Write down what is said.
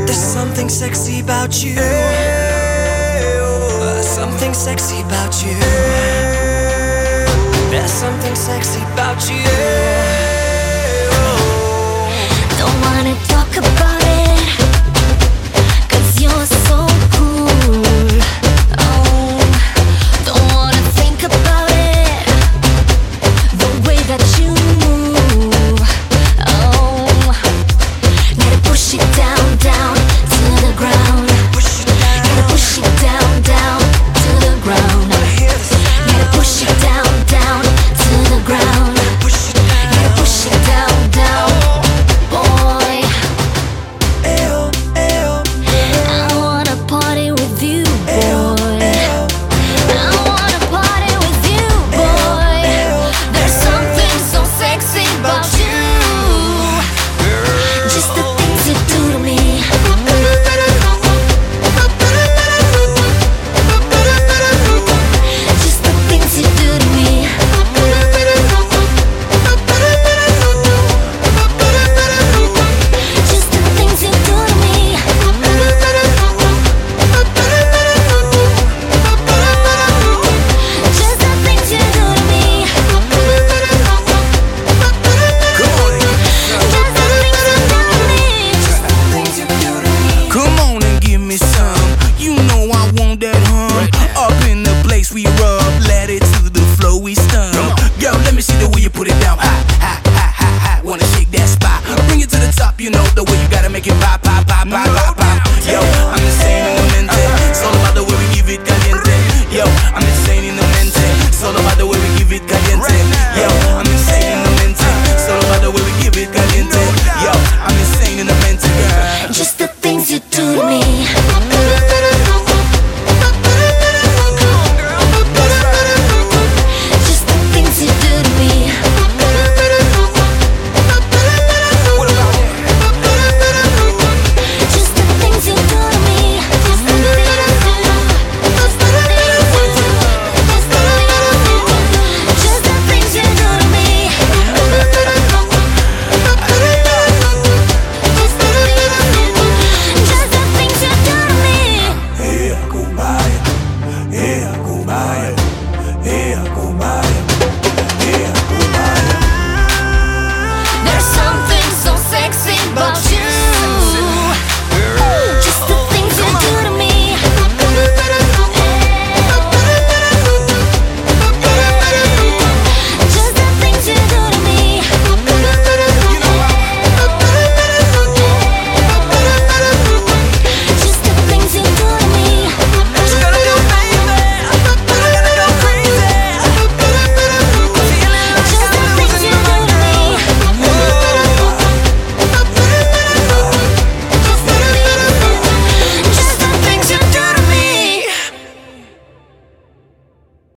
There's something sexy about you. Something sexy about you. There's something sexy about you. Don't wanna talk about it, 'cause you're so cool. Oh, don't wanna think about it, the way that you move. Oh, gotta push it down, down to the ground. Gotta push it down, down to the ground. Gotta push it down, down to the ground. Gotta push it down, down. Boy, I wanna party with you, boy. I wanna party with you, boy. There's something so sexy about you. Just the things you do to me. Just the things you do to me. Just the things you do to me. Just the things you do to me. Just the things you do to me. Come on and give me some. You know I want that hum. Up in the place we rub, let it to the flow we stun. Yo, let me see the way you put it down. High, high, high, high, high. Wanna shake that spot? Bring it to the top, you know the way you gotta make it pop, pop, pop, pop, pop, pop.